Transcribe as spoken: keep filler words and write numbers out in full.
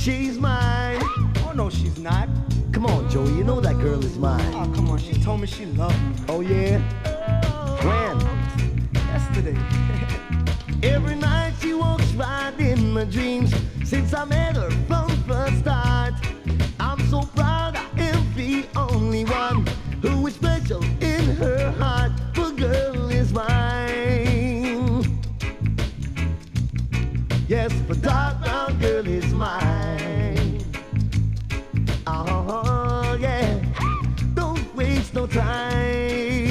she's mine. Oh no, she's not. Come on, Joey, you know that girl is mine. Oh, come on, she told me she loved me. Oh yeah? When? Yesterday. Every night she walks right in my dreams. Since I met her from first start, I'm so proud I am the only one who is special in her heart. The girl is mine. Yes, the dark brown girl is mine. Oh yeah, don't waste no time.